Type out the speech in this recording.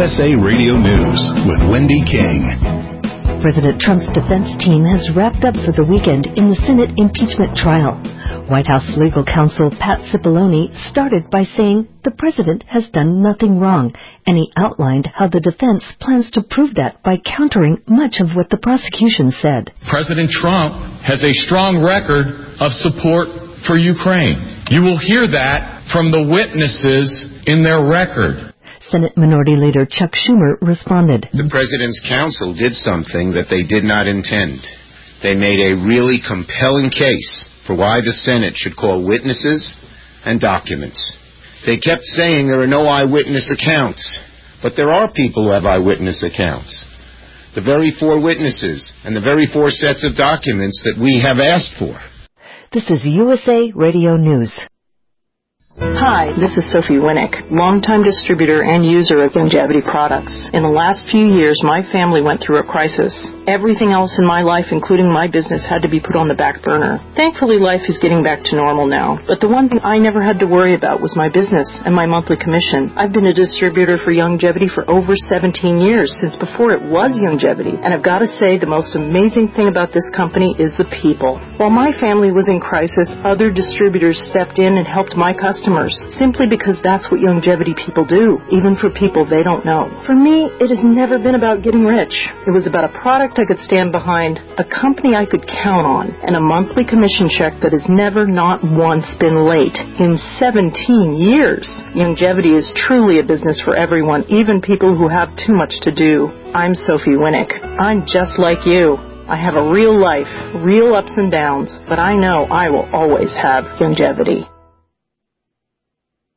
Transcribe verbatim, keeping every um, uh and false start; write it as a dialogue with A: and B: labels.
A: S A Radio News with Wendy King.
B: President Trump's defense team has wrapped up for the weekend in the Senate impeachment trial. White House legal counsel Pat Cipollone started by saying the president has done nothing wrong, and he outlined how the defense plans to prove that by countering much of what the prosecution said.
C: President Trump has a strong record of support for Ukraine. You will hear that from the witnesses in their record.
B: Senate Minority Leader Chuck Schumer responded.
D: The President's counsel did something that they did not intend. They made a really compelling case for why the Senate should call witnesses and documents. They kept saying there are no eyewitness accounts, but there are people who have eyewitness accounts. The very four witnesses and the very four sets of documents that we have asked for.
B: This is U S A Radio News.
E: Hi, this is Sophie Winnick, longtime distributor and user of Youngevity products. In the last few years, my family went through a crisis. Everything else in my life, including my business, had to be put on the back burner. Thankfully, life is getting back to normal now. But the one thing I never had to worry about was my business and my monthly commission. I've been a distributor for Youngevity for over seventeen years, since before it was Youngevity. And I've got to say, the most amazing thing about this company is the people. While my family was in crisis, other distributors stepped in and helped my customers. Simply because that's what Youngevity people do, even for people they don't know. For me, it has never been about getting rich. It was about a product I could stand behind, a company I could count on, and a monthly commission check that has never, not once, been late in seventeen years. Youngevity is truly a business for everyone, even people who have too much to do. I'm Sophie Winnick. I'm just like you. I have a real life, real ups and downs, but I know I will always have Youngevity.